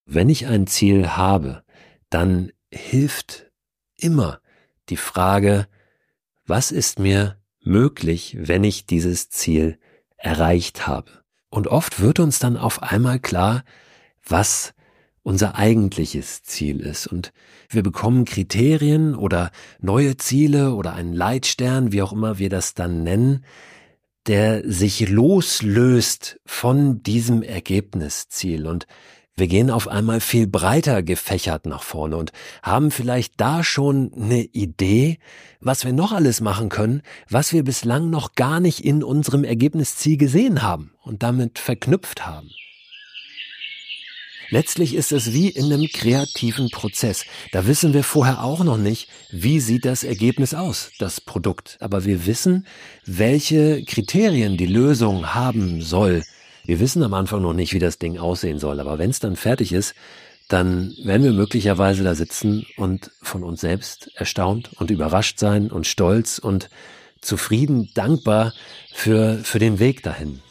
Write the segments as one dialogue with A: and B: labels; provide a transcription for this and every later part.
A: Wenn ich ein Ziel habe, dann hilft immer die Frage, was ist mir möglich, wenn ich dieses Ziel erreicht habe? Und oft wird uns dann auf einmal klar, was unser eigentliches Ziel ist. Und wir bekommen Kriterien oder neue Ziele oder einen Leitstern, wie auch immer wir das dann nennen, der sich loslöst von diesem Ergebnisziel. Und wir gehen auf einmal viel breiter gefächert nach vorne und haben vielleicht da schon eine Idee, was wir noch alles machen können, was wir bislang noch gar nicht in unserem Ergebnisziel gesehen haben und damit verknüpft haben. Letztlich ist es wie in einem kreativen Prozess. Da wissen wir vorher auch noch nicht, wie sieht das Ergebnis aus, das Produkt. Aber wir wissen, welche Kriterien die Lösung haben soll. Wir wissen am Anfang noch nicht, wie das Ding aussehen soll. Aber wenn es dann fertig ist, dann werden wir möglicherweise da sitzen und von uns selbst erstaunt und überrascht sein und stolz und zufrieden, dankbar für den Weg dahin.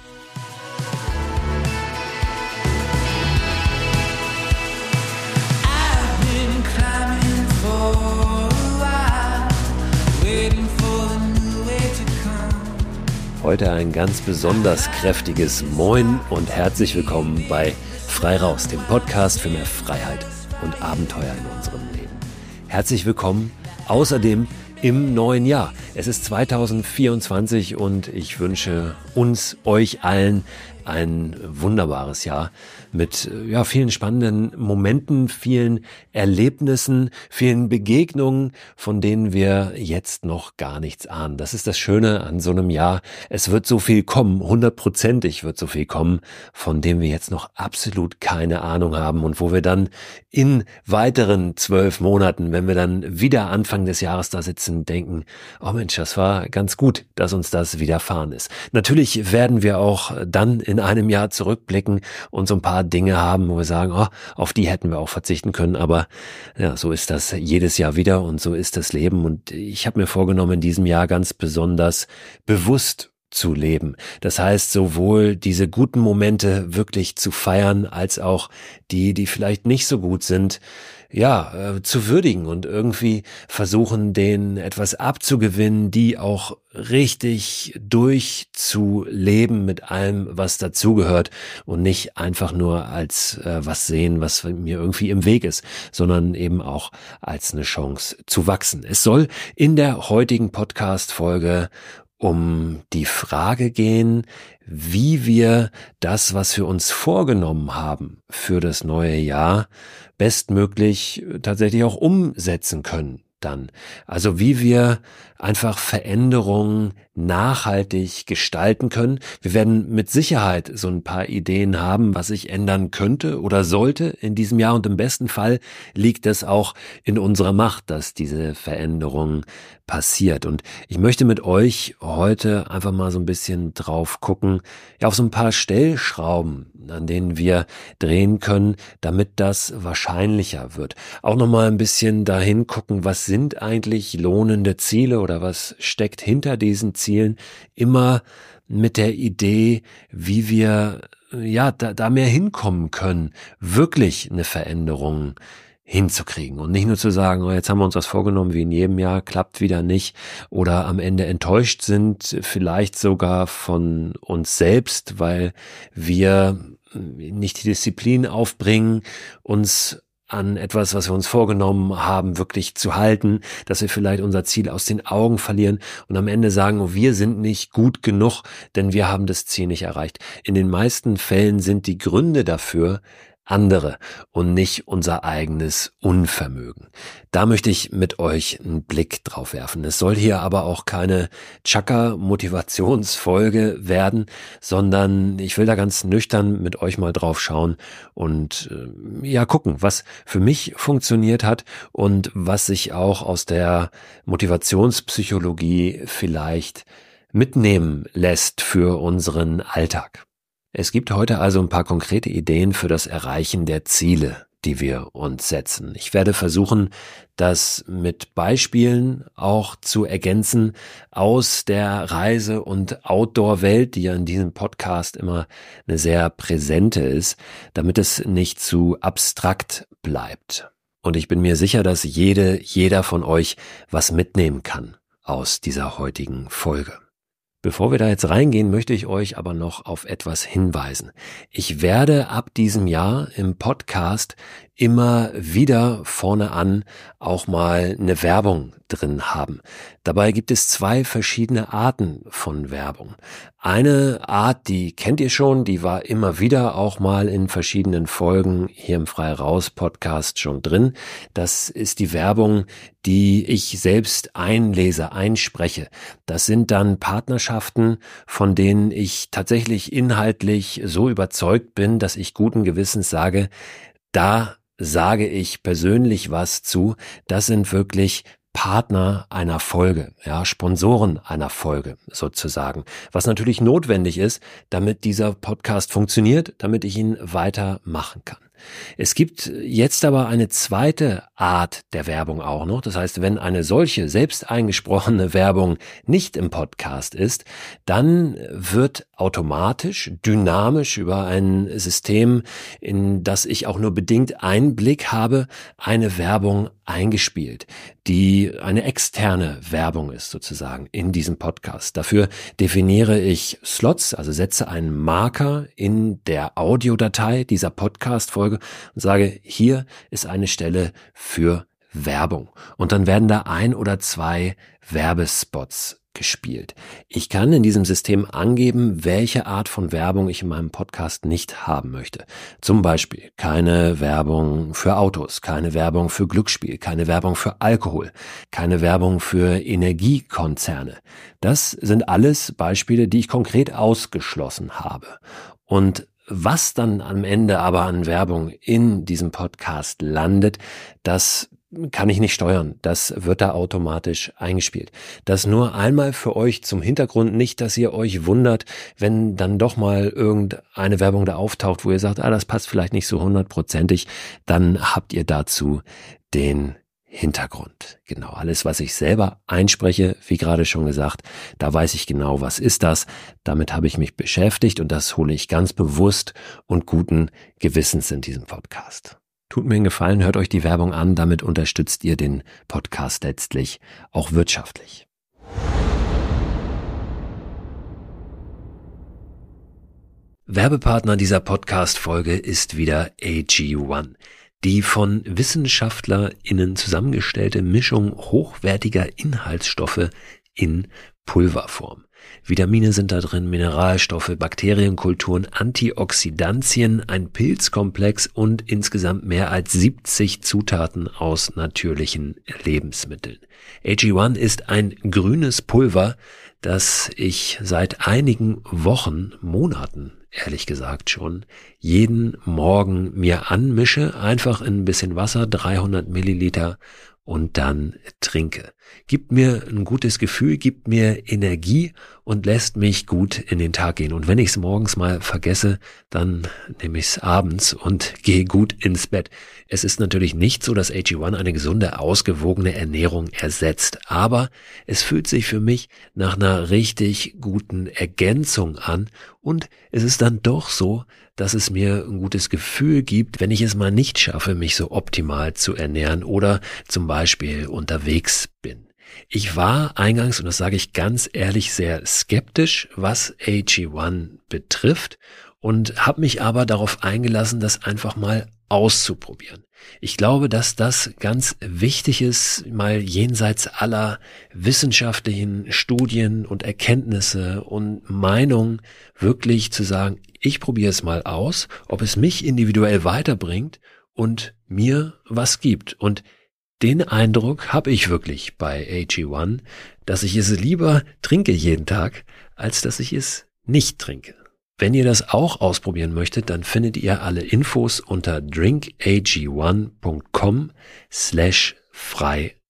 A: Heute ein ganz besonders kräftiges Moin und herzlich willkommen bei Frei Raus, dem Podcast für mehr Freiheit und Abenteuer in unserem Leben. Herzlich willkommen außerdem im neuen Jahr. Es ist 2024 und ich wünsche euch allen ein wunderbares Jahr mit vielen spannenden Momenten, vielen Erlebnissen, vielen Begegnungen, von denen wir jetzt noch gar nichts ahnen. Das ist das Schöne an so einem Jahr. Es wird so viel kommen, 100%ig wird so viel kommen, von dem wir jetzt noch absolut keine Ahnung haben und wo wir dann in weiteren 12 Monaten, wenn wir dann wieder Anfang des Jahres da sitzen, denken, oh Mensch, das war ganz gut, dass uns das widerfahren ist. Natürlich werden wir auch dann in einem Jahr zurückblicken und so ein paar Dinge haben, wo wir sagen, auf die hätten wir auch verzichten können, aber ja, so ist das jedes Jahr wieder und so ist das Leben und ich habe mir vorgenommen, in diesem Jahr ganz besonders bewusst zu leben. Das heißt, sowohl diese guten Momente wirklich zu feiern, als auch die vielleicht nicht so gut sind, zu würdigen und irgendwie versuchen, denen etwas abzugewinnen, die auch richtig durchzuleben mit allem, was dazugehört und nicht einfach nur als was sehen, was mir irgendwie im Weg ist, sondern eben auch als eine Chance zu wachsen. Es soll in der heutigen Podcast-Folge um die Frage gehen, wie wir das, was wir uns vorgenommen haben für das neue Jahr, bestmöglich tatsächlich auch umsetzen können dann. Also wie wir einfach Veränderungen nachhaltig gestalten können. Wir werden mit Sicherheit so ein paar Ideen haben, was sich ändern könnte oder sollte in diesem Jahr und im besten Fall liegt es auch in unserer Macht, dass diese Veränderung passiert. Und ich möchte mit euch heute einfach mal so ein bisschen drauf gucken, auf so ein paar Stellschrauben, an denen wir drehen können, damit das wahrscheinlicher wird. Auch nochmal ein bisschen dahin gucken, was sind eigentlich lohnende Ziele oder was steckt hinter diesen Zielen, immer mit der Idee, wie wir da mehr hinkommen können, wirklich eine Veränderung hinzukriegen und nicht nur zu sagen, jetzt haben wir uns was vorgenommen, wie in jedem Jahr, klappt wieder nicht oder am Ende enttäuscht sind, vielleicht sogar von uns selbst, weil wir nicht die Disziplin aufbringen, uns an etwas, was wir uns vorgenommen haben, wirklich zu halten, dass wir vielleicht unser Ziel aus den Augen verlieren und am Ende sagen, wir sind nicht gut genug, denn wir haben das Ziel nicht erreicht. In den meisten Fällen sind die Gründe dafür andere und nicht unser eigenes Unvermögen. Da möchte ich mit euch einen Blick drauf werfen. Es soll hier aber auch keine Chakra-Motivationsfolge werden, sondern ich will da ganz nüchtern mit euch mal drauf schauen und gucken, was für mich funktioniert hat und was sich auch aus der Motivationspsychologie vielleicht mitnehmen lässt für unseren Alltag. Es gibt heute also ein paar konkrete Ideen für das Erreichen der Ziele, die wir uns setzen. Ich werde versuchen, das mit Beispielen auch zu ergänzen aus der Reise- und Outdoor-Welt, die ja in diesem Podcast immer eine sehr präsente ist, damit es nicht zu abstrakt bleibt. Und ich bin mir sicher, dass jeder von euch was mitnehmen kann aus dieser heutigen Folge. Bevor wir da jetzt reingehen, möchte ich euch aber noch auf etwas hinweisen. Ich werde ab diesem Jahr im Podcast immer wieder vorne an auch mal eine Werbung drin haben. Dabei gibt es 2 verschiedene Arten von Werbung. Eine Art, die kennt ihr schon, die war immer wieder auch mal in verschiedenen Folgen hier im Frei Raus Podcast schon drin. Das ist die Werbung, die ich selbst einspreche. Das sind dann Partnerschaften, von denen ich tatsächlich inhaltlich so überzeugt bin, dass ich guten Gewissens sage, da sage ich persönlich was zu. Das sind wirklich Partner einer Folge, ja, Sponsoren einer Folge sozusagen, was natürlich notwendig ist, damit dieser Podcast funktioniert, damit ich ihn weitermachen kann. Es gibt jetzt aber eine zweite Art der Werbung auch noch. Das heißt, wenn eine solche selbst eingesprochene Werbung nicht im Podcast ist, dann wird automatisch, dynamisch über ein System, in das ich auch nur bedingt Einblick habe, eine Werbung eingespielt, die eine externe Werbung ist sozusagen in diesem Podcast. Dafür definiere ich Slots, also setze einen Marker in der Audiodatei dieser Podcast-Folge und sage, hier ist eine Stelle für Werbung. Und dann werden da 1 oder 2 Werbespots gespielt. Ich kann in diesem System angeben, welche Art von Werbung ich in meinem Podcast nicht haben möchte. Zum Beispiel keine Werbung für Autos, keine Werbung für Glücksspiel, keine Werbung für Alkohol, keine Werbung für Energiekonzerne. Das sind alles Beispiele, die ich konkret ausgeschlossen habe. Und was dann am Ende aber an Werbung in diesem Podcast landet, das kann ich nicht steuern. Das wird da automatisch eingespielt. Das nur einmal für euch zum Hintergrund, nicht, dass ihr euch wundert, wenn dann doch mal irgendeine Werbung da auftaucht, wo ihr sagt, das passt vielleicht nicht so 100%, dann habt ihr dazu den Hintergrund. Genau, alles, was ich selber einspreche, wie gerade schon gesagt, da weiß ich genau, was ist das. Damit habe ich mich beschäftigt und das hole ich ganz bewusst und guten Gewissens in diesem Podcast. Tut mir einen Gefallen, hört euch die Werbung an, damit unterstützt ihr den Podcast letztlich auch wirtschaftlich. Werbepartner dieser Podcast-Folge ist wieder AG1. Die von WissenschaftlerInnen zusammengestellte Mischung hochwertiger Inhaltsstoffe in Pulverform. Vitamine sind da drin, Mineralstoffe, Bakterienkulturen, Antioxidantien, ein Pilzkomplex und insgesamt mehr als 70 Zutaten aus natürlichen Lebensmitteln. AG1 ist ein grünes Pulver, das ich seit einigen Wochen, Monaten, ehrlich gesagt schon, jeden Morgen mir anmische, einfach in ein bisschen Wasser, 300 Milliliter und dann trinke. Gibt mir ein gutes Gefühl, gibt mir Energie und lässt mich gut in den Tag gehen. Und wenn ich es morgens mal vergesse, dann nehme ich es abends und gehe gut ins Bett. Es ist natürlich nicht so, dass AG1 eine gesunde, ausgewogene Ernährung ersetzt, aber es fühlt sich für mich nach einer richtig guten Ergänzung an und es ist dann doch so, dass es mir ein gutes Gefühl gibt, wenn ich es mal nicht schaffe, mich so optimal zu ernähren oder zum Beispiel unterwegs bin. Ich war eingangs, und das sage ich ganz ehrlich, sehr skeptisch, was AG1 betrifft und habe mich aber darauf eingelassen, das einfach mal auszuprobieren. Ich glaube, dass das ganz wichtig ist, mal jenseits aller wissenschaftlichen Studien und Erkenntnisse und Meinungen wirklich zu sagen, ich probiere es mal aus, ob es mich individuell weiterbringt und mir was gibt. Und den Eindruck habe ich wirklich bei AG1, dass ich es lieber trinke jeden Tag, als dass ich es nicht trinke. Wenn ihr das auch ausprobieren möchtet, dann findet ihr alle Infos unter drinkag1.com/frei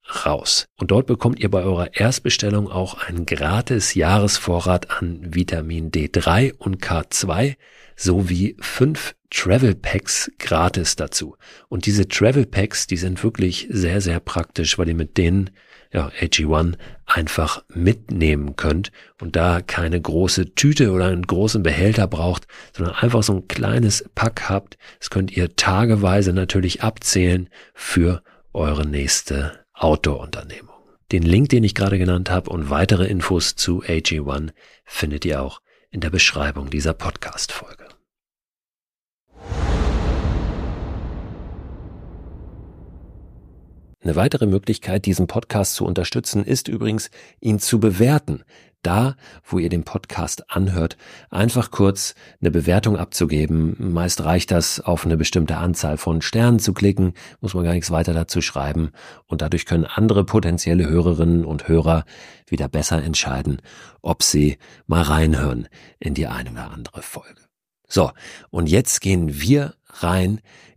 A: raus. Und dort bekommt ihr bei eurer Erstbestellung auch einen gratis Jahresvorrat an Vitamin D3 und K2 sowie 5 Travel Packs gratis dazu. Und diese Travel Packs, die sind wirklich sehr, sehr praktisch, weil ihr mit denen AG1 einfach mitnehmen könnt und da keine große Tüte oder einen großen Behälter braucht, sondern einfach so ein kleines Pack habt. Das könnt ihr tageweise natürlich abzählen für eure nächste Outdoor-Unternehmung. Den Link, den ich gerade genannt habe und weitere Infos zu AG1 findet ihr auch in der Beschreibung dieser Podcast-Folge. Eine weitere Möglichkeit, diesen Podcast zu unterstützen, ist übrigens, ihn zu bewerten. Da, wo ihr den Podcast anhört, einfach kurz eine Bewertung abzugeben. Meist reicht das, auf eine bestimmte Anzahl von Sternen zu klicken, muss man gar nichts weiter dazu schreiben. Und dadurch können andere potenzielle Hörerinnen und Hörer wieder besser entscheiden, ob sie mal reinhören in die eine oder andere Folge. So, und jetzt gehen wir rein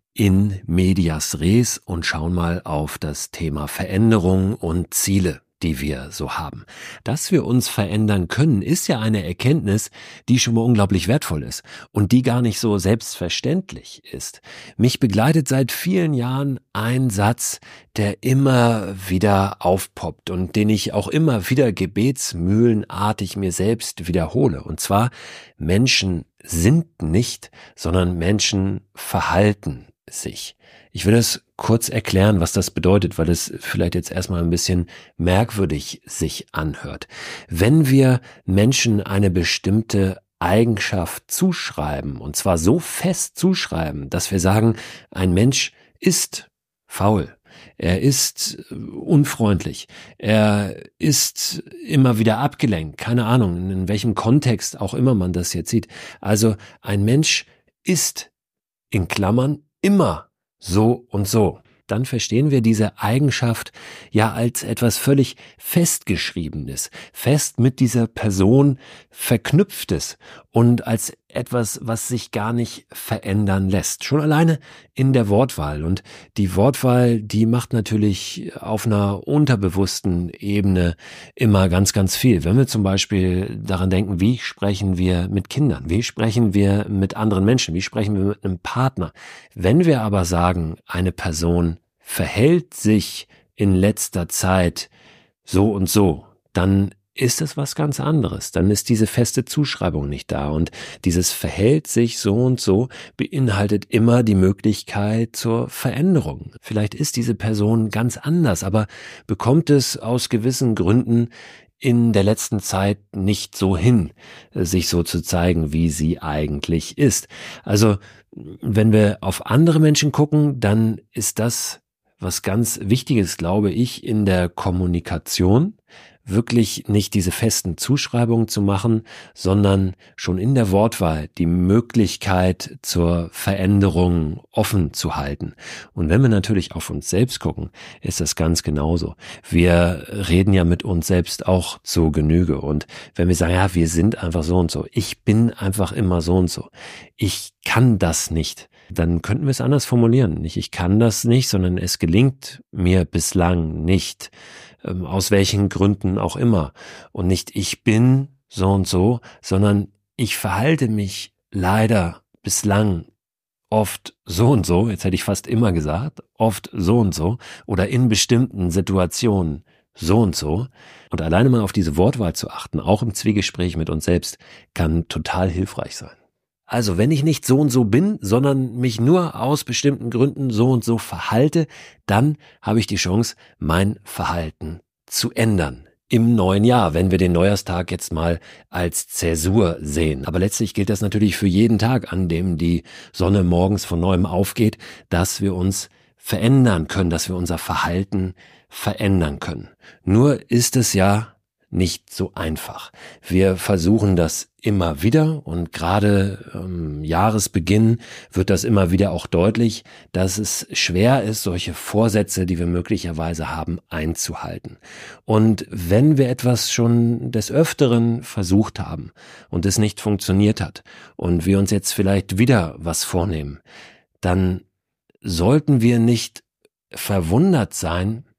A: in medias res und schauen mal auf das Thema Veränderung und Ziele, die wir so haben. Dass wir uns verändern können, ist ja eine Erkenntnis, die schon mal unglaublich wertvoll ist und die gar nicht so selbstverständlich ist. Mich begleitet seit vielen Jahren ein Satz, der immer wieder aufpoppt und den ich auch immer wieder gebetsmühlenartig mir selbst wiederhole. Und zwar: Menschen sind nicht, sondern Menschen verhalten sich. Ich will das kurz erklären, was das bedeutet, weil es vielleicht jetzt erstmal ein bisschen merkwürdig sich anhört. Wenn wir Menschen eine bestimmte Eigenschaft zuschreiben, und zwar so fest zuschreiben, dass wir sagen, ein Mensch ist faul, er ist unfreundlich, er ist immer wieder abgelenkt, keine Ahnung, in welchem Kontext auch immer man das jetzt sieht. Also ein Mensch ist in Klammern immer so und so. Dann verstehen wir diese Eigenschaft ja als etwas völlig Festgeschriebenes, fest mit dieser Person Verknüpftes und als etwas, was sich gar nicht verändern lässt. Schon alleine in der Wortwahl. Und die Wortwahl, die macht natürlich auf einer unterbewussten Ebene immer ganz, ganz viel. Wenn wir zum Beispiel daran denken, wie sprechen wir mit Kindern, wie sprechen wir mit anderen Menschen, wie sprechen wir mit einem Partner. Wenn wir aber sagen, eine Person verhält sich in letzter Zeit so und so, dann ist es was ganz anderes. Dann ist diese feste Zuschreibung nicht da. Und dieses verhält sich so und so beinhaltet immer die Möglichkeit zur Veränderung. Vielleicht ist diese Person ganz anders, aber bekommt es aus gewissen Gründen in der letzten Zeit nicht so hin, sich so zu zeigen, wie sie eigentlich ist. Also, wenn wir auf andere Menschen gucken, dann ist das was ganz Wichtiges, glaube ich, in der Kommunikation, wirklich nicht diese festen Zuschreibungen zu machen, sondern schon in der Wortwahl die Möglichkeit zur Veränderung offen zu halten. Und wenn wir natürlich auf uns selbst gucken, ist das ganz genauso. Wir reden ja mit uns selbst auch zur Genüge. Und wenn wir sagen, ja, wir sind einfach so und so, ich bin einfach immer so und so, ich kann das nicht, dann könnten wir es anders formulieren. Nicht ich kann das nicht, sondern es gelingt mir bislang nicht. Aus welchen Gründen auch immer. Und nicht ich bin so und so, sondern ich verhalte mich leider bislang oft so und so, jetzt hätte ich fast immer gesagt, oft so und so oder in bestimmten Situationen so und so. Und alleine mal auf diese Wortwahl zu achten, auch im Zwiegespräch mit uns selbst, kann total hilfreich sein. Also wenn ich nicht so und so bin, sondern mich nur aus bestimmten Gründen so und so verhalte, dann habe ich die Chance, mein Verhalten zu ändern. Im neuen Jahr, wenn wir den Neujahrstag jetzt mal als Zäsur sehen. Aber letztlich gilt das natürlich für jeden Tag, an dem die Sonne morgens von neuem aufgeht, dass wir uns verändern können, dass wir unser Verhalten verändern können. Nur ist es ja nicht so einfach. Wir versuchen das immer wieder und gerade am Jahresbeginn wird das immer wieder auch deutlich, dass es schwer ist, solche Vorsätze, die wir möglicherweise haben, einzuhalten. Und wenn wir etwas schon des Öfteren versucht haben und es nicht funktioniert hat und wir uns jetzt vielleicht wieder was vornehmen, dann sollten wir nicht verwundert sein,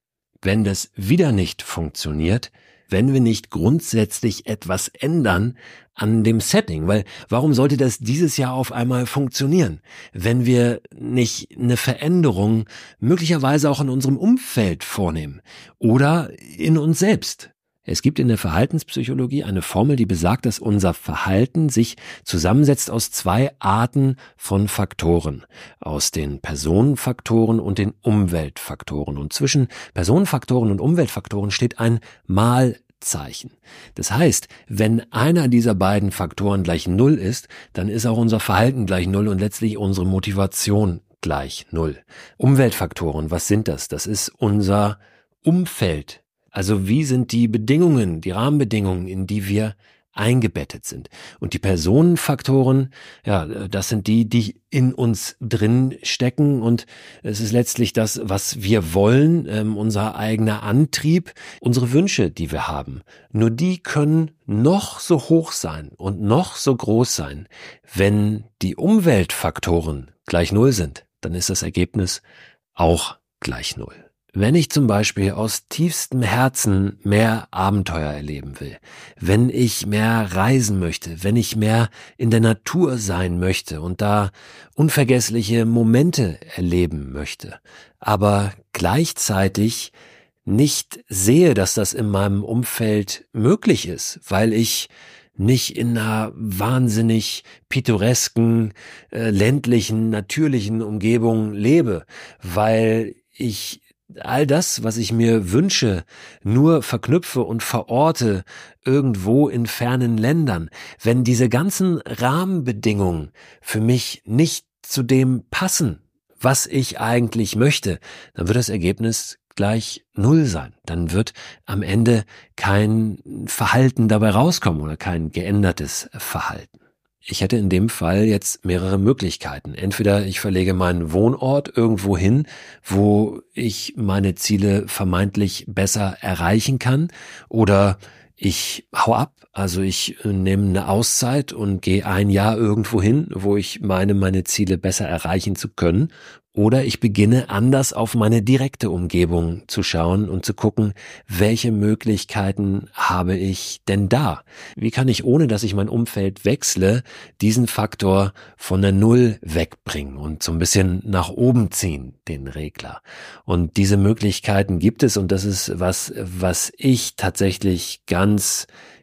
A: wenn das wieder nicht funktioniert, wenn wir nicht grundsätzlich etwas ändern an dem Setting. Weil warum sollte das dieses Jahr auf einmal funktionieren, wenn wir nicht eine Veränderung möglicherweise auch in unserem Umfeld vornehmen oder in uns selbst? Es gibt in der Verhaltenspsychologie eine Formel, die besagt, dass unser Verhalten sich zusammensetzt aus 2 Arten von Faktoren. Aus den Personenfaktoren und den Umweltfaktoren. Und zwischen Personenfaktoren und Umweltfaktoren steht ein Malzeichen. Das heißt, wenn einer dieser beiden Faktoren gleich 0 ist, dann ist auch unser Verhalten gleich 0 und letztlich unsere Motivation gleich 0. Umweltfaktoren, was sind das? Das ist unser Umfeld. Also wie sind die Bedingungen, die Rahmenbedingungen, in die wir eingebettet sind? Und die Personenfaktoren, ja, das sind die in uns drin stecken, und es ist letztlich das, was wir wollen, unser eigener Antrieb, unsere Wünsche, die wir haben. Nur die können noch so hoch sein und noch so groß sein. Wenn die Umweltfaktoren gleich 0 sind, dann ist das Ergebnis auch gleich 0. Wenn ich zum Beispiel aus tiefstem Herzen mehr Abenteuer erleben will, wenn ich mehr reisen möchte, wenn ich mehr in der Natur sein möchte und da unvergessliche Momente erleben möchte, aber gleichzeitig nicht sehe, dass das in meinem Umfeld möglich ist, weil ich nicht in einer wahnsinnig pittoresken, ländlichen, natürlichen Umgebung lebe, weil ich all das, was ich mir wünsche, nur verknüpfe und verorte irgendwo in fernen Ländern. Wenn diese ganzen Rahmenbedingungen für mich nicht zu dem passen, was ich eigentlich möchte, dann wird das Ergebnis gleich 0 sein. Dann wird am Ende kein Verhalten dabei rauskommen oder kein geändertes Verhalten. Ich hätte in dem Fall jetzt mehrere Möglichkeiten. Entweder ich verlege meinen Wohnort irgendwo hin, wo ich meine Ziele vermeintlich besser erreichen kann, oder ich hau ab, also ich nehme eine Auszeit und gehe ein Jahr irgendwo hin, wo ich meine Ziele besser erreichen zu können. Oder ich beginne anders auf meine direkte Umgebung zu schauen und zu gucken, welche Möglichkeiten habe ich denn da? Wie kann ich, ohne dass ich mein Umfeld wechsle, diesen Faktor von der 0 wegbringen und so ein bisschen nach oben ziehen, den Regler? Und diese Möglichkeiten gibt es, und das ist was ich tatsächlich ganz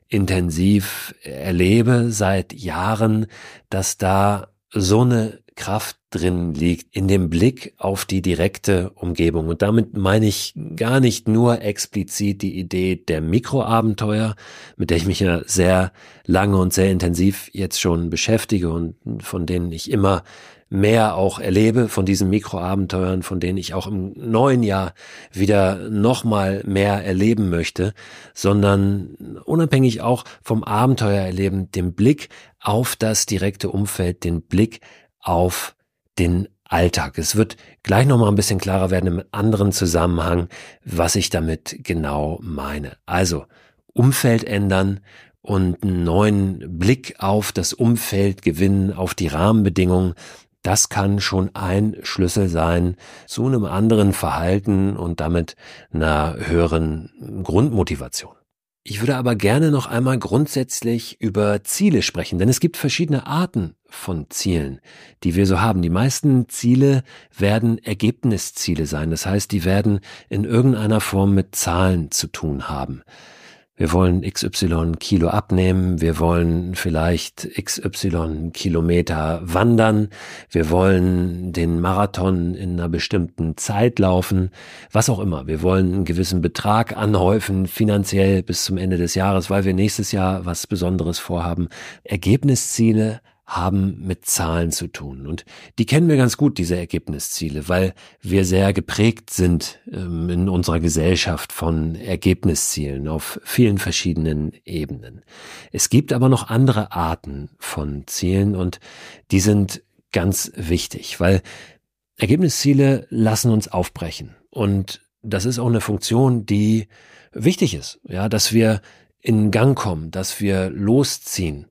A: intensiv erlebe seit Jahren, dass da so eine Kraft drin liegt in dem Blick auf die direkte Umgebung. Und damit meine ich gar nicht nur explizit die Idee der Mikroabenteuer, mit der ich mich ja sehr lange und sehr intensiv jetzt schon beschäftige und von denen ich immer mehr auch erlebe, von diesen Mikroabenteuern, von denen ich auch im neuen Jahr wieder nochmal mehr erleben möchte, sondern unabhängig auch vom Abenteuererleben, den Blick auf das direkte Umfeld, den Blick auf den Alltag. Es wird gleich nochmal ein bisschen klarer werden im anderen Zusammenhang, was ich damit genau meine. Also Umfeld ändern und einen neuen Blick auf das Umfeld gewinnen, auf die Rahmenbedingungen. Das kann schon ein Schlüssel sein zu einem anderen Verhalten und damit einer höheren Grundmotivation. Ich würde aber gerne noch einmal grundsätzlich über Ziele sprechen, denn es gibt verschiedene Arten von Zielen, die wir so haben. Die meisten Ziele werden Ergebnisziele sein, das heißt, die werden in irgendeiner Form mit Zahlen zu tun haben. Wir wollen XY Kilo abnehmen, wir wollen vielleicht XY Kilometer wandern, wir wollen den Marathon in einer bestimmten Zeit laufen, was auch immer. Wir wollen einen gewissen Betrag anhäufen, finanziell bis zum Ende des Jahres, weil wir nächstes Jahr was Besonderes vorhaben. Ergebnisziele haben mit Zahlen zu tun. Und die kennen wir ganz gut, diese Ergebnisziele, weil wir sehr geprägt sind in unserer Gesellschaft von Ergebniszielen auf vielen verschiedenen Ebenen. Es gibt aber noch andere Arten von Zielen, und die sind ganz wichtig, weil Ergebnisziele lassen uns aufbrechen. Und das ist auch eine Funktion, die wichtig ist, ja, dass wir in Gang kommen, dass wir losziehen.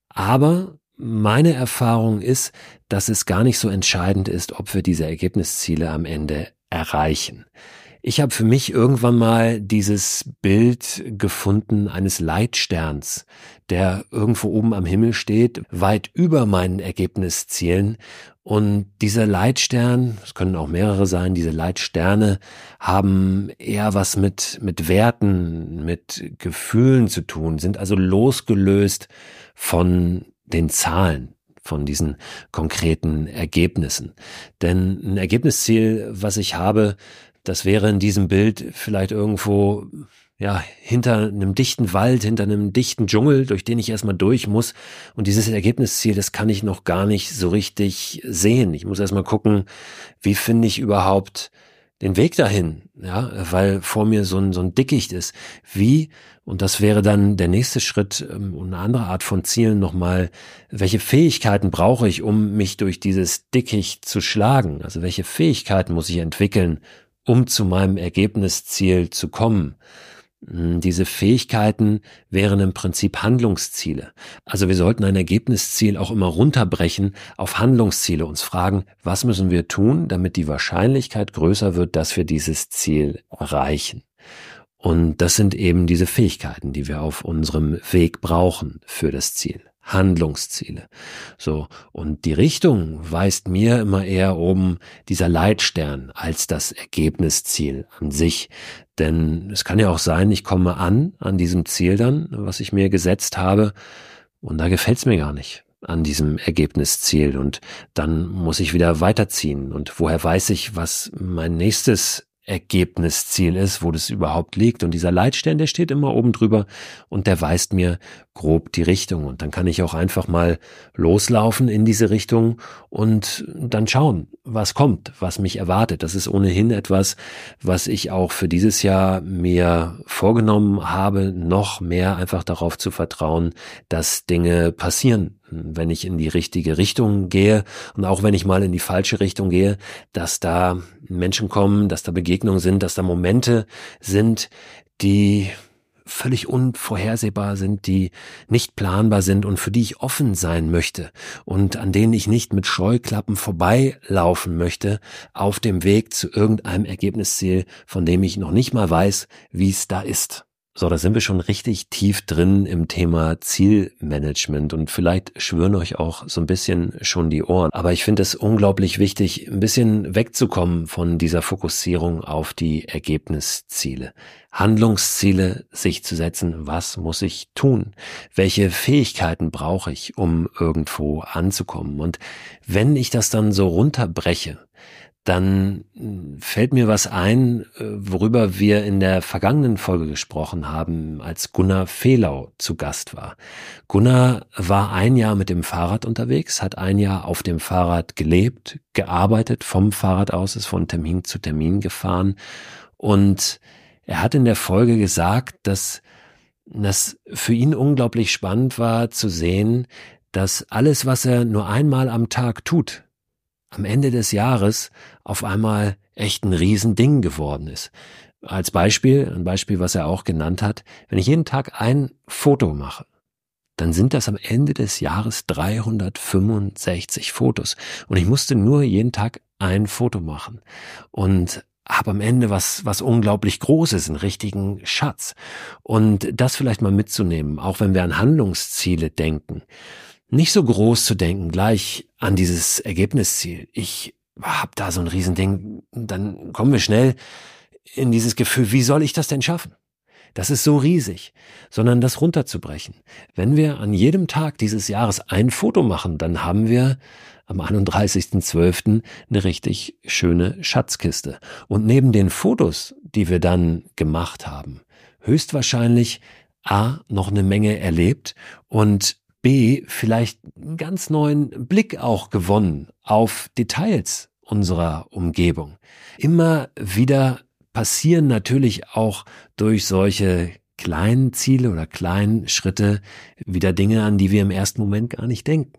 A: Aber meine Erfahrung ist, dass es gar nicht so entscheidend ist, ob wir diese Ergebnisziele am Ende erreichen. Ich habe für mich irgendwann mal dieses Bild gefunden eines Leitsterns, der irgendwo oben am Himmel steht, weit über meinen Ergebniszielen. Und dieser Leitstern, es können auch mehrere sein, diese Leitsterne haben eher was mit Werten, mit Gefühlen zu tun, sind also losgelöst von den Zahlen, von diesen konkreten Ergebnissen. Denn ein Ergebnisziel, was ich habe, das wäre in diesem Bild vielleicht irgendwo, ja, hinter einem dichten Wald, hinter einem dichten Dschungel, durch den ich erstmal durch muss. Und dieses Ergebnisziel, das kann ich noch gar nicht so richtig sehen. Ich muss erstmal gucken, wie finde ich überhaupt den Weg dahin, ja, weil vor mir so ein Dickicht ist. Wie, und das wäre dann der nächste Schritt und eine andere Art von Zielen nochmal, welche Fähigkeiten brauche ich, um mich durch dieses Dickicht zu schlagen? Also welche Fähigkeiten muss ich entwickeln, um zu meinem Ergebnisziel zu kommen? Diese Fähigkeiten wären im Prinzip Handlungsziele. Also wir sollten ein Ergebnisziel auch immer runterbrechen auf Handlungsziele, uns fragen, was müssen wir tun, damit die Wahrscheinlichkeit größer wird, dass wir dieses Ziel erreichen. Und das sind eben diese Fähigkeiten, die wir auf unserem Weg brauchen für das Ziel. Handlungsziele. So, und die Richtung weist mir immer eher oben dieser Leitstern als das Ergebnisziel an sich. Denn es kann ja auch sein, ich komme an diesem Ziel dann, was ich mir gesetzt habe, und da gefällt's mir gar nicht an diesem Ergebnisziel. Und dann muss ich wieder weiterziehen. Und woher weiß ich, was mein nächstes Ergebnisziel ist, wo das überhaupt liegt? Und dieser Leitstern, der steht immer oben drüber und der weist mir grob die Richtung. Und dann kann ich auch einfach mal loslaufen in diese Richtung und dann schauen, was kommt, was mich erwartet. Das ist ohnehin etwas, was ich auch für dieses Jahr mir vorgenommen habe, noch mehr einfach darauf zu vertrauen, dass Dinge passieren, wenn ich in die richtige Richtung gehe und auch wenn ich mal in die falsche Richtung gehe, dass da Menschen kommen, dass da Begegnungen sind, dass da Momente sind, die völlig unvorhersehbar sind, die nicht planbar sind und für die ich offen sein möchte und an denen ich nicht mit Scheuklappen vorbeilaufen möchte auf dem Weg zu irgendeinem Ergebnisziel, von dem ich noch nicht mal weiß, wie es da ist. So, da sind wir schon richtig tief drin im Thema Zielmanagement und vielleicht schwören euch auch so ein bisschen schon die Ohren. Aber ich finde es unglaublich wichtig, ein bisschen wegzukommen von dieser Fokussierung auf die Ergebnisziele. Handlungsziele sich zu setzen, was muss ich tun? Welche Fähigkeiten brauche ich, um irgendwo anzukommen? Und wenn ich das dann so runterbreche, dann fällt mir was ein, worüber wir in der vergangenen Folge gesprochen haben, als Gunnar Fehlau zu Gast war. Gunnar war ein Jahr mit dem Fahrrad unterwegs, hat ein Jahr auf dem Fahrrad gelebt, gearbeitet, vom Fahrrad aus, ist von Termin zu Termin gefahren. Und er hat in der Folge gesagt, dass das für ihn unglaublich spannend war zu sehen, dass alles, was er nur einmal am Tag tut, am Ende des Jahres auf einmal echt ein Riesending geworden ist. Als Beispiel, ein Beispiel, was er auch genannt hat, wenn ich jeden Tag ein Foto mache, dann sind das am Ende des Jahres 365 Fotos. Und ich musste nur jeden Tag ein Foto machen und habe am Ende was unglaublich Großes, einen richtigen Schatz. Und das vielleicht mal mitzunehmen, auch wenn wir an Handlungsziele denken. Nicht so groß zu denken, gleich an dieses Ergebnisziel. Ich habe da so ein Riesending, dann kommen wir schnell in dieses Gefühl, wie soll ich das denn schaffen? Das ist so riesig, sondern das runterzubrechen. Wenn wir an jedem Tag dieses Jahres ein Foto machen, dann haben wir am 31.12. eine richtig schöne Schatzkiste. Und neben den Fotos, die wir dann gemacht haben, höchstwahrscheinlich A, noch eine Menge erlebt und B, vielleicht einen ganz neuen Blick auch gewonnen auf Details unserer Umgebung. Immer wieder passieren natürlich auch durch solche kleinen Ziele oder kleinen Schritte wieder Dinge, an die wir im ersten Moment gar nicht denken.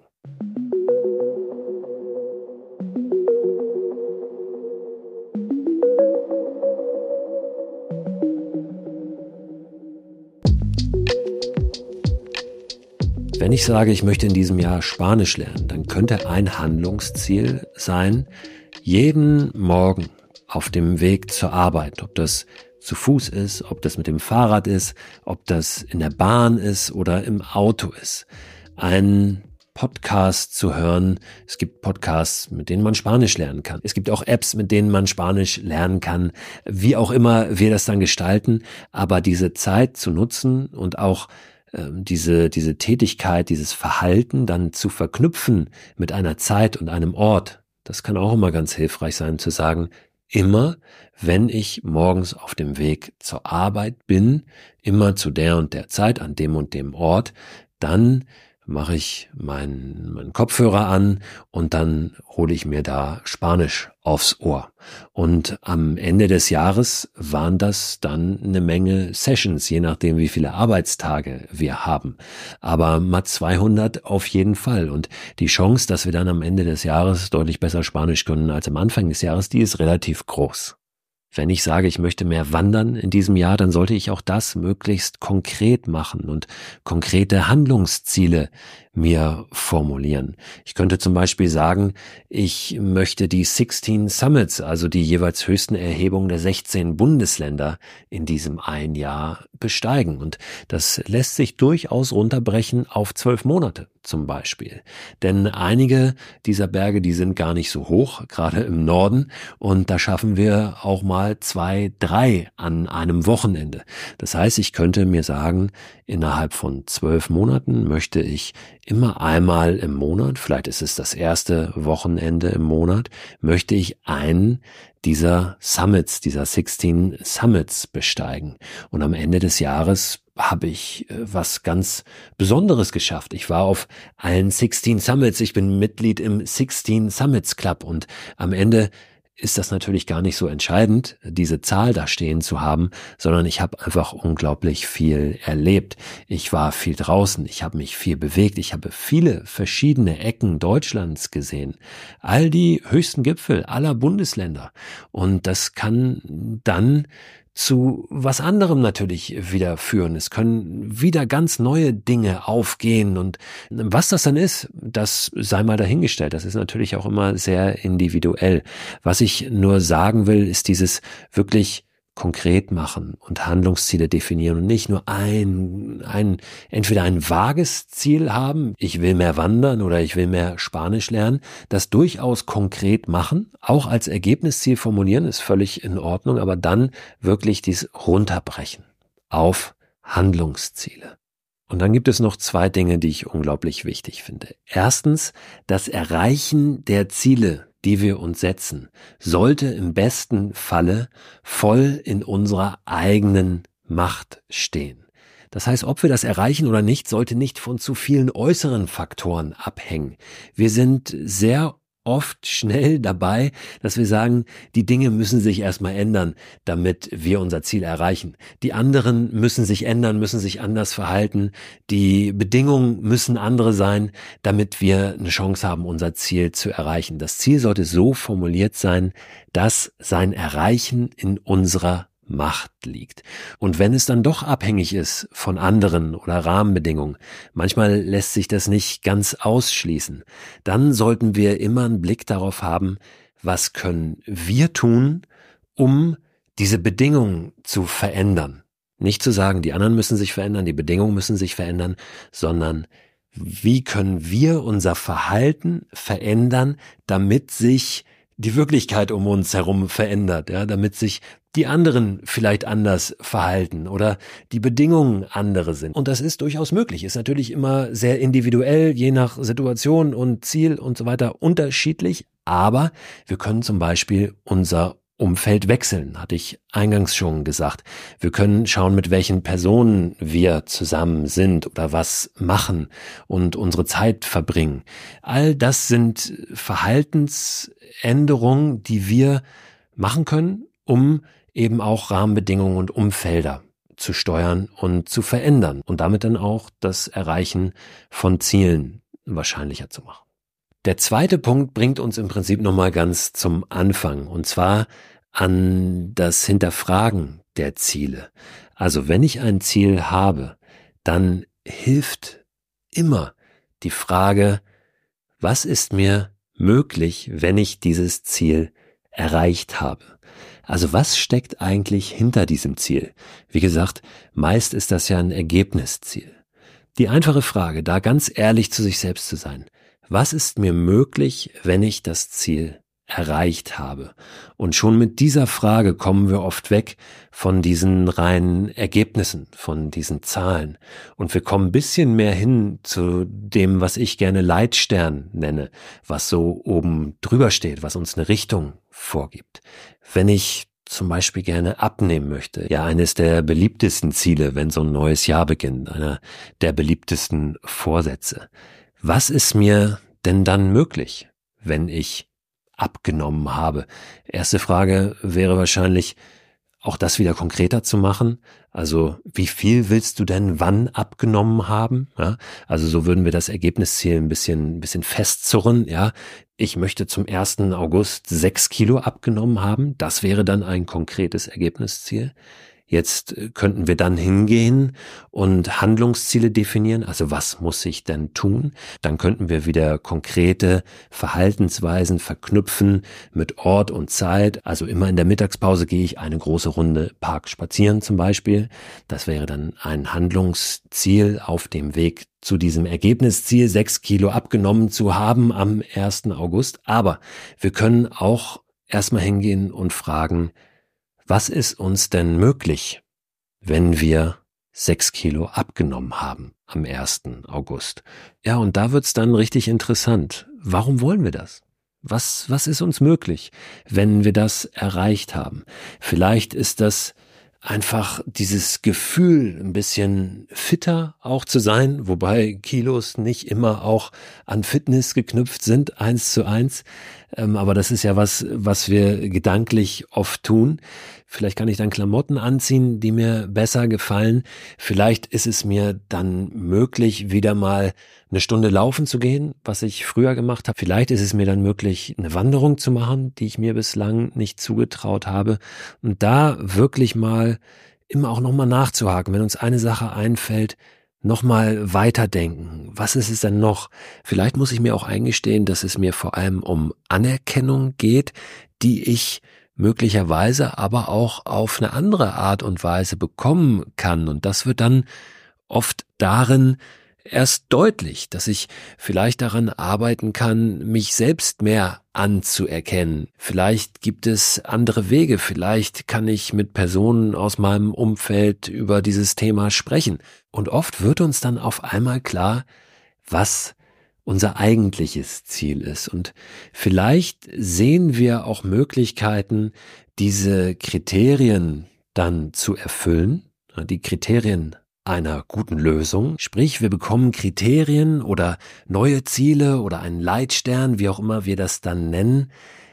A: Wenn ich sage, ich möchte in diesem Jahr Spanisch lernen, dann könnte ein Handlungsziel sein, jeden Morgen auf dem Weg zur Arbeit, ob das zu Fuß ist, ob das mit dem Fahrrad ist, ob das in der Bahn ist oder im Auto ist, einen Podcast zu hören. Es gibt Podcasts, mit denen man Spanisch lernen kann. Es gibt auch Apps, mit denen man Spanisch lernen kann. Wie auch immer wir das dann gestalten, aber diese Zeit zu nutzen und auch diese Tätigkeit, dieses Verhalten dann zu verknüpfen mit einer Zeit und einem Ort, das kann auch immer ganz hilfreich sein, zu sagen, immer, wenn ich morgens auf dem Weg zur Arbeit bin, immer zu der und der Zeit, an dem und dem Ort, dann mache ich meinen Kopfhörer an und dann hole ich mir da Spanisch aufs Ohr. Und am Ende des Jahres waren das dann eine Menge Sessions, je nachdem, wie viele Arbeitstage wir haben. Aber mal 200 auf jeden Fall. Und die Chance, dass wir dann am Ende des Jahres deutlich besser Spanisch können als am Anfang des Jahres, die ist relativ groß. Wenn ich sage, ich möchte mehr wandern in diesem Jahr, dann sollte ich auch das möglichst konkret machen und konkrete Handlungsziele mir formulieren. Ich könnte zum Beispiel sagen, ich möchte die 16 Summits, also die jeweils höchsten Erhebungen der 16 Bundesländer in diesem ein Jahr besteigen. Und das lässt sich durchaus runterbrechen auf 12 Monate zum Beispiel. Denn einige dieser Berge, die sind gar nicht so hoch, gerade im Norden. Und da schaffen wir auch mal 2, 3 an einem Wochenende. Das heißt, ich könnte mir sagen, innerhalb von 12 Monaten möchte ich immer einmal im Monat, vielleicht ist es das erste Wochenende im Monat, möchte ich einen dieser Summits, dieser 16 Summits besteigen. Und am Ende des Jahres habe ich was ganz Besonderes geschafft. Ich war auf allen 16 Summits. Ich bin Mitglied im 16 Summits Club und am Ende ist das natürlich gar nicht so entscheidend, diese Zahl da stehen zu haben, sondern ich habe einfach unglaublich viel erlebt. Ich war viel draußen, ich habe mich viel bewegt, ich habe viele verschiedene Ecken Deutschlands gesehen, all die höchsten Gipfel aller Bundesländer. Und das kann dann zu was anderem natürlich wieder führen. Es können wieder ganz neue Dinge aufgehen und was das dann ist, das sei mal dahingestellt. Das ist natürlich auch immer sehr individuell. Was ich nur sagen will, ist dieses wirklich konkret machen und Handlungsziele definieren und nicht nur entweder ein vages Ziel haben, ich will mehr wandern oder ich will mehr Spanisch lernen, das durchaus konkret machen, auch als Ergebnisziel formulieren, ist völlig in Ordnung, aber dann wirklich dies runterbrechen auf Handlungsziele. Und dann gibt es noch 2 Dinge, die ich unglaublich wichtig finde. Erstens, das Erreichen der Ziele, die wir uns setzen, sollte im besten Falle voll in unserer eigenen Macht stehen. Das heißt, ob wir das erreichen oder nicht, sollte nicht von zu vielen äußeren Faktoren abhängen. Wir sind sehr oft schnell dabei, dass wir sagen, die Dinge müssen sich erstmal ändern, damit wir unser Ziel erreichen. Die anderen müssen sich ändern, müssen sich anders verhalten. Die Bedingungen müssen andere sein, damit wir eine Chance haben, unser Ziel zu erreichen. Das Ziel sollte so formuliert sein, dass sein Erreichen in unserer Macht liegt. Und wenn es dann doch abhängig ist von anderen oder Rahmenbedingungen, manchmal lässt sich das nicht ganz ausschließen, dann sollten wir immer einen Blick darauf haben, was können wir tun, um diese Bedingungen zu verändern. Nicht zu sagen, die anderen müssen sich verändern, die Bedingungen müssen sich verändern, sondern wie können wir unser Verhalten verändern, damit sich die Wirklichkeit um uns herum verändert, ja, damit sich die anderen vielleicht anders verhalten oder die Bedingungen andere sind. Und das ist durchaus möglich, ist natürlich immer sehr individuell, je nach Situation und Ziel und so weiter unterschiedlich, aber wir können zum Beispiel unser Umfeld wechseln, hatte ich eingangs schon gesagt. Wir können schauen, mit welchen Personen wir zusammen sind oder was machen und unsere Zeit verbringen. All das sind Verhaltensänderungen, die wir machen können, um eben auch Rahmenbedingungen und Umfelder zu steuern und zu verändern und damit dann auch das Erreichen von Zielen wahrscheinlicher zu machen. Der zweite Punkt bringt uns im Prinzip nochmal ganz zum Anfang, und zwar an das Hinterfragen der Ziele. Also wenn ich ein Ziel habe, dann hilft immer die Frage, was ist mir möglich, wenn ich dieses Ziel erreicht habe. Also was steckt eigentlich hinter diesem Ziel? Wie gesagt, meist ist das ja ein Ergebnisziel. Die einfache Frage, da ganz ehrlich zu sich selbst zu sein: Was ist mir möglich, wenn ich das Ziel erreicht habe? Und schon mit dieser Frage kommen wir oft weg von diesen reinen Ergebnissen, von diesen Zahlen. Und wir kommen ein bisschen mehr hin zu dem, was ich gerne Leitstern nenne, was so oben drüber steht, was uns eine Richtung vorgibt. Wenn ich zum Beispiel gerne abnehmen möchte, ja, eines der beliebtesten Ziele, wenn so ein neues Jahr beginnt, einer der beliebtesten Vorsätze. Was ist mir denn dann möglich, wenn ich abgenommen habe? Erste Frage wäre wahrscheinlich, auch das wieder konkreter zu machen. Also, wie viel willst du denn wann abgenommen haben? Ja, also so würden wir das Ergebnisziel ein bisschen festzurren. Ja, ich möchte zum 1. August 6 Kilo abgenommen haben. Das wäre dann ein konkretes Ergebnisziel. Jetzt könnten wir dann hingehen und Handlungsziele definieren. Also was muss ich denn tun? Dann könnten wir wieder konkrete Verhaltensweisen verknüpfen mit Ort und Zeit. Also immer in der Mittagspause gehe ich eine große Runde Park spazieren zum Beispiel. Das wäre dann ein Handlungsziel auf dem Weg zu diesem Ergebnisziel, 6 Kilo abgenommen zu haben am 1. August. Aber wir können auch erstmal hingehen und fragen: Was ist uns denn möglich, wenn wir 6 Kilo abgenommen haben am 1. August? Ja, und da wird's dann richtig interessant. Warum wollen wir das? Was ist uns möglich, wenn wir das erreicht haben? Vielleicht ist das einfach dieses Gefühl, ein bisschen fitter auch zu sein, wobei Kilos nicht immer auch an Fitness geknüpft sind, 1:1. Aber das ist ja was wir gedanklich oft tun. Vielleicht kann ich dann Klamotten anziehen, die mir besser gefallen. Vielleicht ist es mir dann möglich, wieder mal eine Stunde laufen zu gehen, was ich früher gemacht habe. Vielleicht ist es mir dann möglich, eine Wanderung zu machen, die ich mir bislang nicht zugetraut habe. Und da wirklich mal immer auch nochmal nachzuhaken, wenn uns eine Sache einfällt, nochmal weiterdenken. Was ist es denn noch? Vielleicht muss ich mir auch eingestehen, dass es mir vor allem um Anerkennung geht, die ich möglicherweise aber auch auf eine andere Art und Weise bekommen kann. Und das wird dann oft darin erst deutlich, dass ich vielleicht daran arbeiten kann, mich selbst mehr anzuerkennen. Vielleicht gibt es andere Wege, vielleicht kann ich mit Personen aus meinem Umfeld über dieses Thema sprechen. Und oft wird uns dann auf einmal klar, was unser eigentliches Ziel ist. Und vielleicht sehen wir auch Möglichkeiten, diese Kriterien dann zu erfüllen, die Kriterien einer guten Lösung. Sprich, wir bekommen Kriterien oder neue Ziele oder einen Leitstern, wie auch immer wir das dann nennen,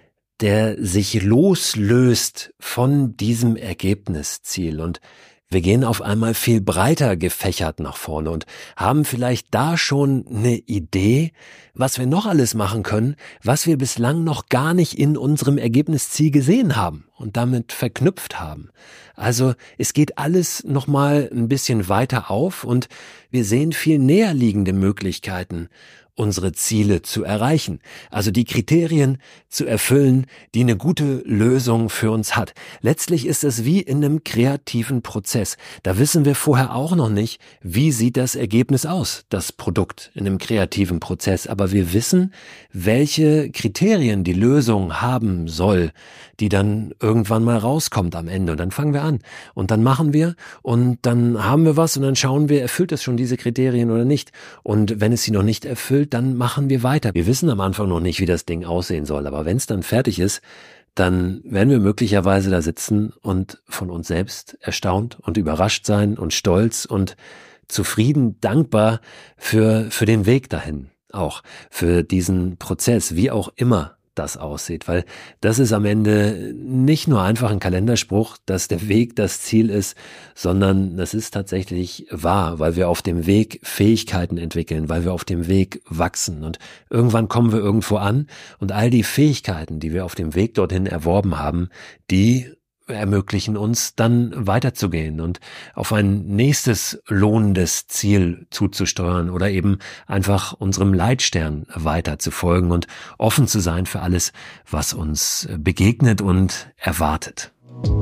A: der sich loslöst von diesem Ergebnisziel. Und wir gehen auf einmal viel breiter gefächert nach vorne und haben vielleicht da schon eine Idee, was wir noch alles machen können, was wir bislang noch gar nicht in unserem Ergebnisziel gesehen haben und damit verknüpft haben. Also es geht alles nochmal ein bisschen weiter auf und wir sehen viel näher liegende Möglichkeiten, unsere Ziele zu erreichen, also die Kriterien zu erfüllen, die eine gute Lösung für uns hat. Letztlich ist es wie in einem kreativen Prozess. Da wissen wir vorher auch noch nicht, wie sieht das Ergebnis aus, das Produkt in einem kreativen Prozess. Aber wir wissen, welche Kriterien die Lösung haben soll, die dann irgendwann mal rauskommt am Ende. Und dann fangen wir an und dann machen wir und dann haben wir was und dann schauen wir, erfüllt es schon diese Kriterien oder nicht. Und wenn es sie noch nicht erfüllt, dann machen wir weiter. Wir wissen am Anfang noch nicht, wie das Ding aussehen soll, aber wenn es dann fertig ist, dann werden wir möglicherweise da sitzen und von uns selbst erstaunt und überrascht sein und stolz und zufrieden, dankbar für den Weg dahin, auch für diesen Prozess, wie auch immer das aussieht, weil das ist am Ende nicht nur einfach ein Kalenderspruch, dass der Weg das Ziel ist, sondern das ist tatsächlich wahr, weil wir auf dem Weg Fähigkeiten entwickeln, weil wir auf dem Weg wachsen und irgendwann kommen wir irgendwo an und all die Fähigkeiten, die wir auf dem Weg dorthin erworben haben, die ermöglichen uns dann weiterzugehen und auf ein nächstes lohnendes Ziel zuzusteuern oder eben einfach unserem Leitstern weiter zu folgen und offen zu sein für alles, was uns begegnet und erwartet.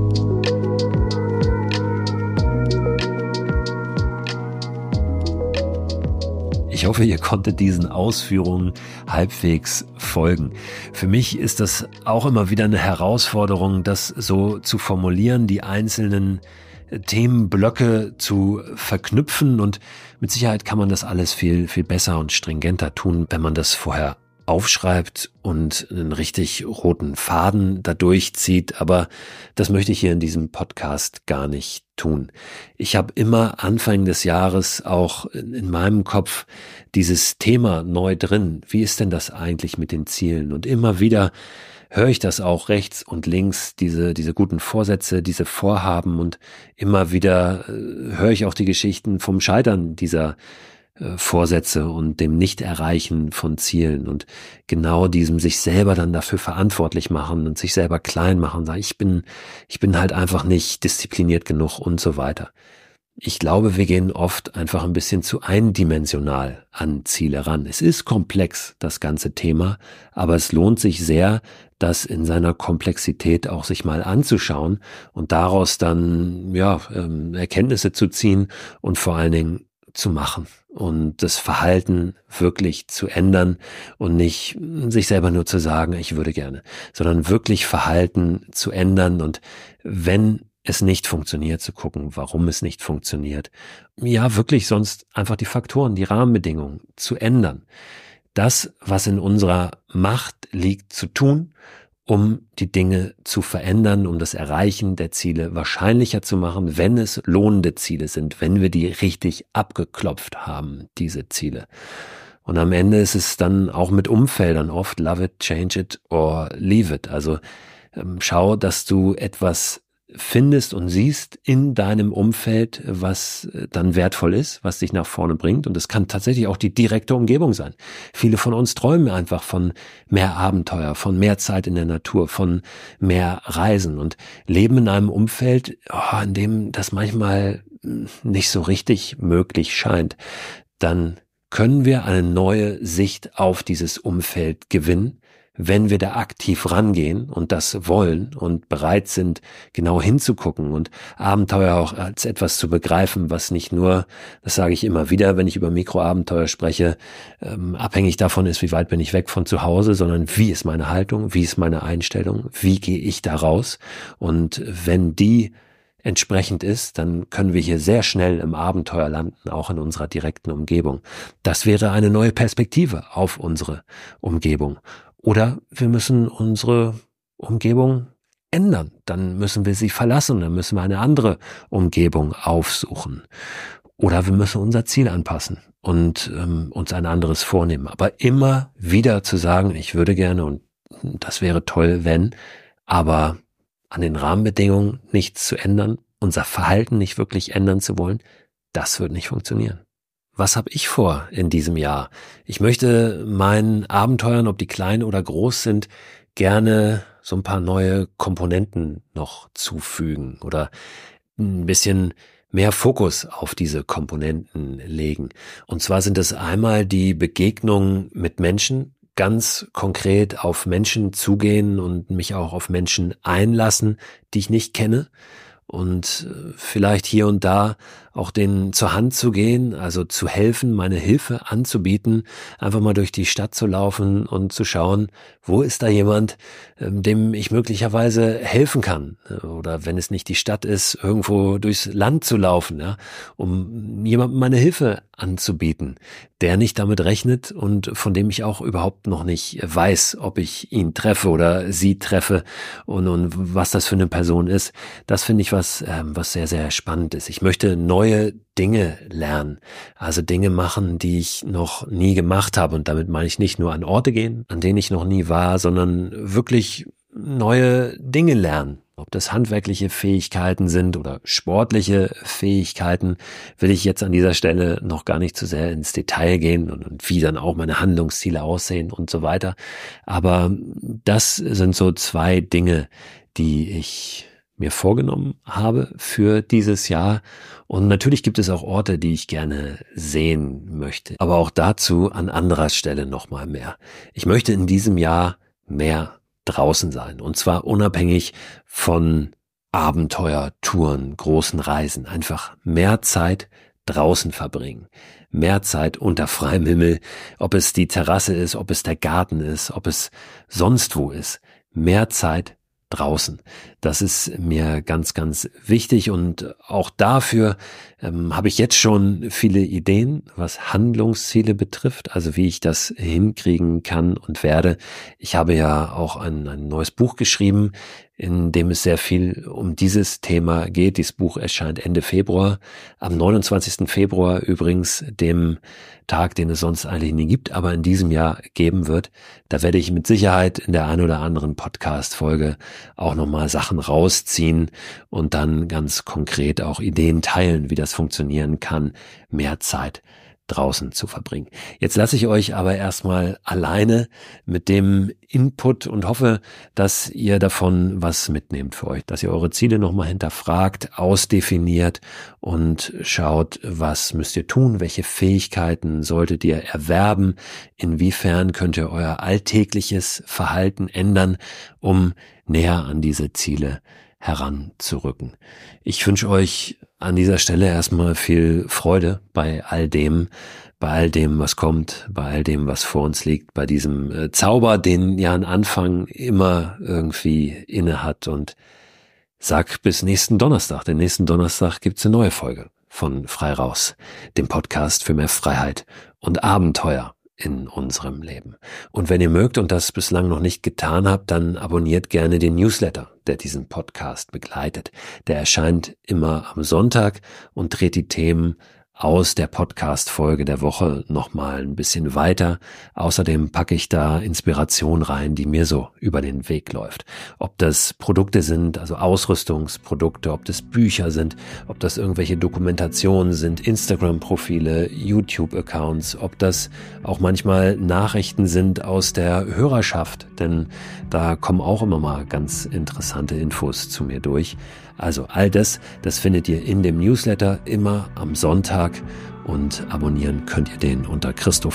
A: Ich hoffe, ihr konntet diesen Ausführungen halbwegs folgen. Für mich ist das auch immer wieder eine Herausforderung, das so zu formulieren, die einzelnen Themenblöcke zu verknüpfen, und mit Sicherheit kann man das alles viel, viel besser und stringenter tun, wenn man das vorher aufschreibt und einen richtig roten Faden dadurch zieht, aber das möchte ich hier in diesem Podcast gar nicht tun. Ich habe immer Anfang des Jahres auch in meinem Kopf dieses Thema neu drin. Wie ist denn das eigentlich mit den Zielen? Und immer wieder höre ich das auch rechts und links, diese guten Vorsätze, diese Vorhaben, und immer wieder höre ich auch die Geschichten vom Scheitern dieser Vorsätze und dem Nicht-Erreichen von Zielen und genau diesem sich selber dann dafür verantwortlich machen und sich selber klein machen, sagen, ich bin halt einfach nicht diszipliniert genug und so weiter. Ich glaube, wir gehen oft einfach ein bisschen zu eindimensional an Ziele ran. Es ist komplex, das ganze Thema, aber es lohnt sich sehr, das in seiner Komplexität auch sich mal anzuschauen und daraus dann Erkenntnisse zu ziehen und vor allen Dingen zu machen und das Verhalten wirklich zu ändern und nicht sich selber nur zu sagen, ich würde gerne, sondern wirklich Verhalten zu ändern und wenn es nicht funktioniert, zu gucken, warum es nicht funktioniert. Ja, wirklich sonst einfach die Faktoren, die Rahmenbedingungen zu ändern. Das, was in unserer Macht liegt, zu tun, um die Dinge zu verändern, um das Erreichen der Ziele wahrscheinlicher zu machen, wenn es lohnende Ziele sind, wenn wir die richtig abgeklopft haben, diese Ziele. Und am Ende ist es dann auch mit Umfeldern oft love it, change it or leave it. Also schau, dass du etwas findest und siehst in deinem Umfeld, was dann wertvoll ist, was dich nach vorne bringt. Und es kann tatsächlich auch die direkte Umgebung sein. Viele von uns träumen einfach von mehr Abenteuer, von mehr Zeit in der Natur, von mehr Reisen und leben in einem Umfeld, in dem das manchmal nicht so richtig möglich scheint. Dann können wir eine neue Sicht auf dieses Umfeld gewinnen, wenn wir da aktiv rangehen und das wollen und bereit sind, genau hinzugucken und Abenteuer auch als etwas zu begreifen, was nicht nur, das sage ich immer wieder, wenn ich über Mikroabenteuer spreche, abhängig davon ist, wie weit bin ich weg von zu Hause, sondern wie ist meine Haltung, wie ist meine Einstellung, wie gehe ich da raus, und wenn die entsprechend ist, dann können wir hier sehr schnell im Abenteuer landen, auch in unserer direkten Umgebung. Das wäre eine neue Perspektive auf unsere Umgebung. Oder wir müssen unsere Umgebung ändern. Dann müssen wir sie verlassen, dann müssen wir eine andere Umgebung aufsuchen. Oder wir müssen unser Ziel anpassen und uns ein anderes vornehmen. Aber immer wieder zu sagen, ich würde gerne und das wäre toll, wenn, aber an den Rahmenbedingungen nichts zu ändern, unser Verhalten nicht wirklich ändern zu wollen, das wird nicht funktionieren. Was habe ich vor in diesem Jahr? Ich möchte meinen Abenteuern, ob die klein oder groß sind, gerne so ein paar neue Komponenten noch zufügen oder ein bisschen mehr Fokus auf diese Komponenten legen. Und zwar sind es einmal die Begegnungen mit Menschen, ganz konkret auf Menschen zugehen und mich auch auf Menschen einlassen, die ich nicht kenne. Und vielleicht hier und da auch denen zur Hand zu gehen, also zu helfen, meine Hilfe anzubieten, einfach mal durch die Stadt zu laufen und zu schauen, wo ist da jemand, dem ich möglicherweise helfen kann. Oder wenn es nicht die Stadt ist, irgendwo durchs Land zu laufen, ja, um jemandem meine Hilfe anzubieten, der nicht damit rechnet und von dem ich auch überhaupt noch nicht weiß, ob ich ihn treffe oder sie treffe und was das für eine Person ist. Das finde ich was sehr, sehr spannend ist. Ich möchte neue Dinge lernen, also Dinge machen, die ich noch nie gemacht habe, und damit meine ich nicht nur an Orte gehen, an denen ich noch nie war, sondern wirklich neue Dinge lernen. Ob das handwerkliche Fähigkeiten sind oder sportliche Fähigkeiten, will ich jetzt an dieser Stelle noch gar nicht zu sehr ins Detail gehen und wie dann auch meine Handlungsziele aussehen und so weiter. Aber das sind so zwei Dinge, die ich mir vorgenommen habe für dieses Jahr. Und natürlich gibt es auch Orte, die ich gerne sehen möchte. Aber auch dazu an anderer Stelle nochmal mehr. Ich möchte in diesem Jahr mehr draußen sein. Und zwar unabhängig von Abenteuertouren, großen Reisen. Einfach mehr Zeit draußen verbringen. Mehr Zeit unter freiem Himmel. Ob es die Terrasse ist, ob es der Garten ist, ob es sonst wo ist. Mehr Zeit draußen. Das ist mir ganz, ganz wichtig und auch dafür habe ich jetzt schon viele Ideen, was Handlungsziele betrifft, also wie ich das hinkriegen kann und werde. Ich habe ja auch ein neues Buch geschrieben, in dem es sehr viel um dieses Thema geht. Dieses Buch erscheint Ende Februar, am 29. Februar übrigens, dem Tag, den es sonst eigentlich nie gibt, aber in diesem Jahr geben wird. Da werde ich mit Sicherheit in der ein oder anderen Podcast-Folge auch nochmal Sachen rausziehen und dann ganz konkret auch Ideen teilen, wie das funktionieren kann, mehr Zeit draußen zu verbringen. Jetzt lasse ich euch aber erstmal alleine mit dem Input und hoffe, dass ihr davon was mitnehmt für euch, dass ihr eure Ziele nochmal hinterfragt, ausdefiniert und schaut, was müsst ihr tun, welche Fähigkeiten solltet ihr erwerben, inwiefern könnt ihr euer alltägliches Verhalten ändern, um näher an diese Ziele heranzurücken. Ich wünsche euch an dieser Stelle erstmal viel Freude bei all dem, was kommt, bei all dem, was vor uns liegt, bei diesem Zauber, den ja ein Anfang immer irgendwie inne hat, und sag bis nächsten Donnerstag. Denn nächsten Donnerstag gibt's eine neue Folge von Frei Raus, dem Podcast für mehr Freiheit und Abenteuer in unserem Leben. Und wenn ihr mögt und das bislang noch nicht getan habt, dann abonniert gerne den Newsletter, der diesen Podcast begleitet. Der erscheint immer am Sonntag und dreht die Themen aus der Podcast-Folge der Woche nochmal ein bisschen weiter. Außerdem packe ich da Inspiration rein, die mir so über den Weg läuft. Ob das Produkte sind, also Ausrüstungsprodukte, ob das Bücher sind, ob das irgendwelche Dokumentationen sind, Instagram-Profile, YouTube-Accounts, ob das auch manchmal Nachrichten sind aus der Hörerschaft, denn da kommen auch immer mal ganz interessante Infos zu mir durch. Also all das findet ihr in dem Newsletter immer am Sonntag, und abonnieren könnt ihr den unter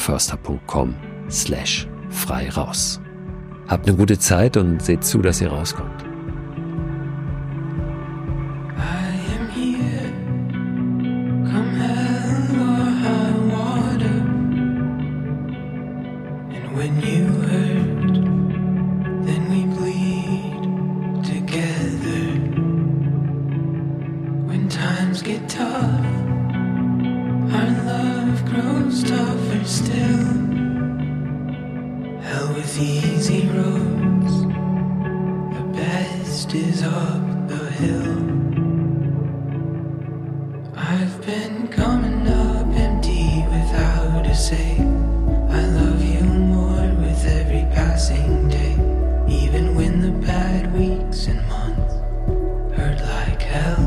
A: christoförster.com/frei raus. Habt eine gute Zeit und seht zu, dass ihr rauskommt.
B: Get tough, our love grows tougher still. Hell with easy roads, the best is up the hill. I've been coming up empty without a say. I love you more with every passing day, even when the bad weeks and months hurt like hell.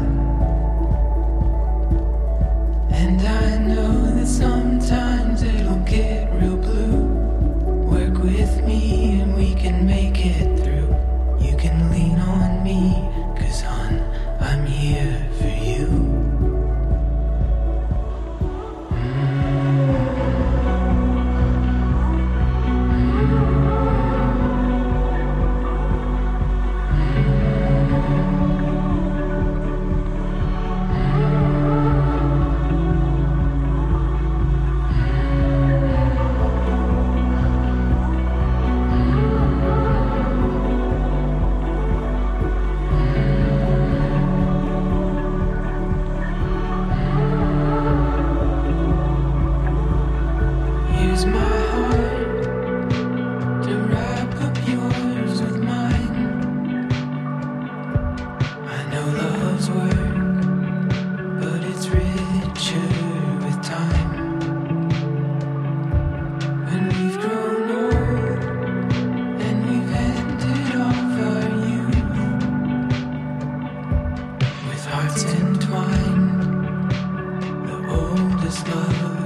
B: And I know that sometimes it'll get real blue. Work with me and we can make it through. You can lean on me, 'cause hon, I'm here for you. Use my heart to wrap up yours with mine. I know love's work, but it's richer with time. When we've grown old and we've ended off our youth, with hearts entwined, the oldest love